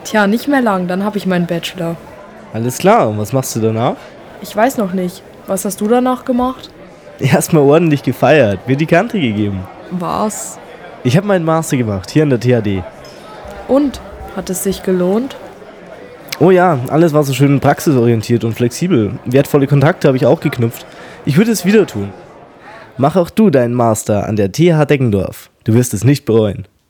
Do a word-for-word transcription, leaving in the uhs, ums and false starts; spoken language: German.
Tja, nicht mehr lang, dann habe ich meinen Bachelor. Alles klar, und was machst du danach? Ich weiß noch nicht. Was hast du danach gemacht? Erstmal ordentlich gefeiert, mir die Kante gegeben. Was? Ich habe meinen Master gemacht, hier an der T H D. Und? Hat es sich gelohnt? Oh ja, alles war so schön praxisorientiert und flexibel. Wertvolle Kontakte habe ich auch geknüpft. Ich würde es wieder tun. Mach auch du deinen Master an der T H Deggendorf. Du wirst es nicht bereuen.